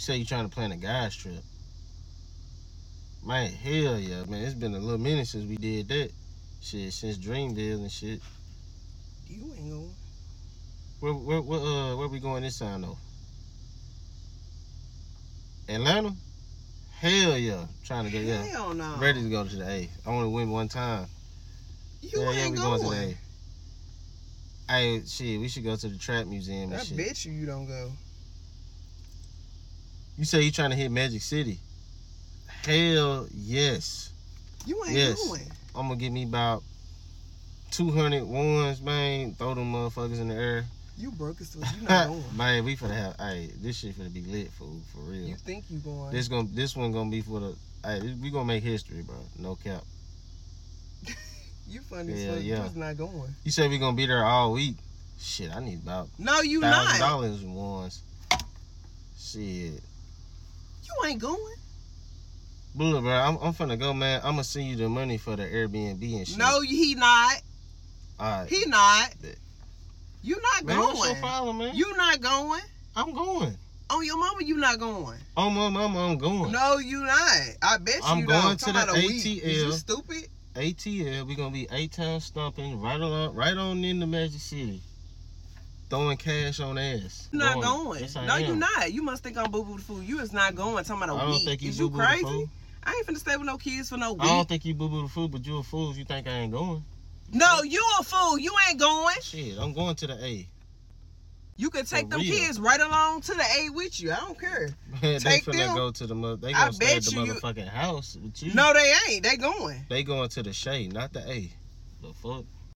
say you trying to plan a guys trip. Man, hell yeah, man. It's been a little minute since we did that. Shit, since Dreamville and shit. You ain't going. Where we going this time though? Atlanta? Hell yeah. Trying to go, yeah. Hell no. Ready to go to the A. I want to win one time. You ain't going. To the A. Hey, shit, we should go to the Trap Museum and I shit. bet you don't go. You say you trying to hit Magic City? Hell yes. You ain't going. I'm gonna get me about 200 ones, man. Throw them motherfuckers in the air. You broke as fuck. You not going. Man, we finna have. Hey, this shit finna be lit for real. You think you going? This one gonna be for the. Hey, we gonna make history, bro. No cap. You funny as fuck. You just not going. You said we gonna be there all week. Shit, I need about no, you not $1,000 in ones. Shit. You ain't going. But look, bro, I'm finna go, man. I'm gonna send you the money for the Airbnb and shit. No, he not. Alright. He not. You not man, going. What's your problem, man? You not going. I'm going. On your mama, you not going. On my mama, I'm going. No, you not. I bet you I'm going to the ATL. Is you stupid? ATL, we gonna be 8-town stomping right on into Magic City. Throwing cash on ass. You not going. Yes, no, you not. You must think I'm boo-boo the fool. You is not going. Talking about a week. I don't think you is you boo-boo the crazy? fool. I ain't finna stay with no kids for no week. I don't think you boo-boo the fool, but you a fool if you think I ain't going. No, you a fool. You ain't going. Shit, I'm going to the A. You can take them kids right along to the A with you. I don't care. Man, take they finna them. go to the they gonna stay at the motherfucking house with you. No, they ain't. They going. They going to the Shea, not the A. The fuck?